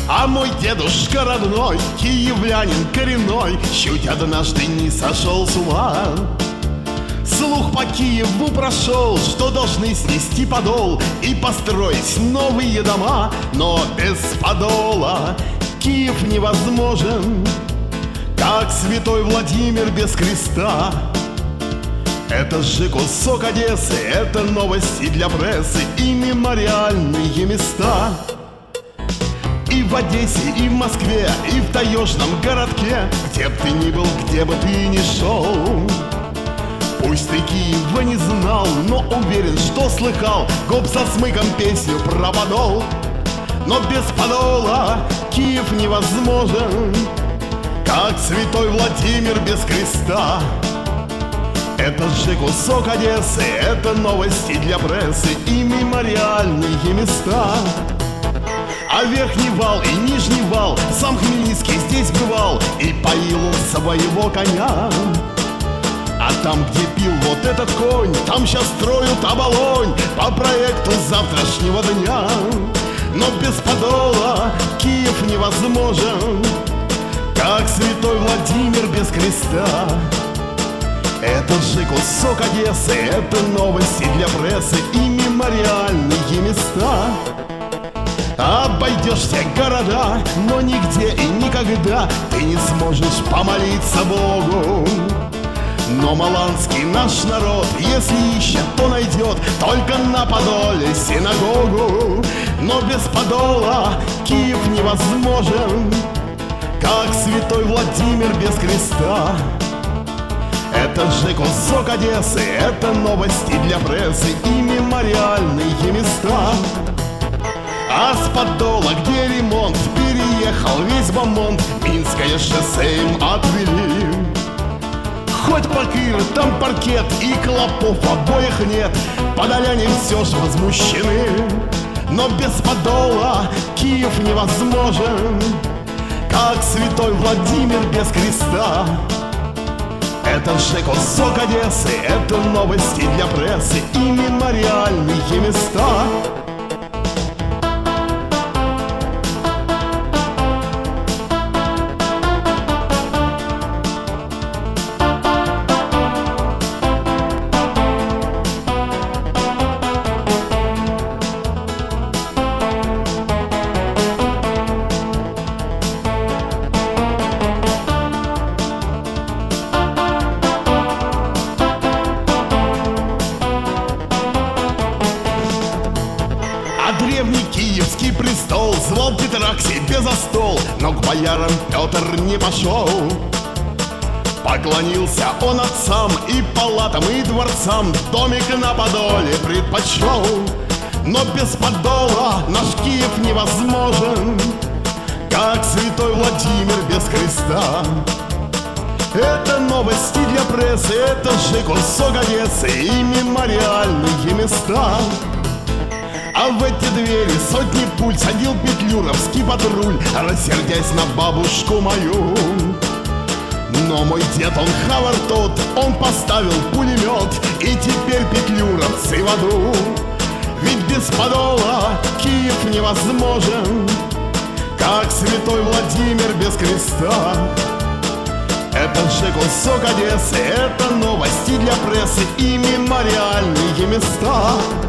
А мой дедушка родной, киевлянин коренной, чуть однажды не сошел с ума. Слух по Киеву прошел, что должны снести подол и построить новые дома. Но без подола Киев невозможен, как святой Владимир без креста. Это же кусок Одессы, это новости для прессы и мемориальные места. И в Одессе, и в Москве, и в таежном городке, где б ты ни был, где бы ты ни шел. Пусть ты Киева не знал, но уверен, что слыхал гоп со смыком песню про подол. Но без подола Киев невозможен, как святой Владимир без креста. Это же кусок Одессы, это новости для прессы и мемориальные места. А Верхний Вал и Нижний Вал, сам Хмельницкий здесь бывал и поил он своего коня. А там, где пил вот этот конь, там сейчас строят оболонь по проекту завтрашнего дня. Но без подола Киев невозможен, как святой Владимир без креста. Это же кусок Одессы, это новости для прессы и мемориальные места. Обойдешься города, но нигде и никогда ты не сможешь помолиться Богу. Но маланский наш народ, если ищет, то найдет только на Подоле синагогу. Но без подола Киев невозможен, как святой Владимир без креста. Это же кусок Одессы, это новости для прессы и мемориальные места. А с Подола, где ремонт, переехал весь бомонд, Минское шоссе им отвели. Хоть покыр, там паркет и клопов обоих нет, подоляне все ж возмущены. Но без подола Киев невозможен, как святой Владимир без креста. Это же кусок Одессы, это новости для прессы и мемориальные места. Древний киевский престол звал Петра к себе за стол, но к боярам Петр не пошел. Поклонился он отцам и палатам, и дворцам, домик на Подоле предпочел. Но без подола наш Киев невозможен, как святой Владимир без креста. Это новости для прессы, это же кусок Одессы и мемориальные места. А в эти двери сотни пуль садил петлюровский патруль, рассердясь на бабушку мою. Но мой дед, он хавар тот, он поставил пулемет, и теперь петлюровцы в аду. Ведь без подола Киев невозможен, как святой Владимир без креста. Это же кусок Одессы, это новости для прессы и мемориальные места.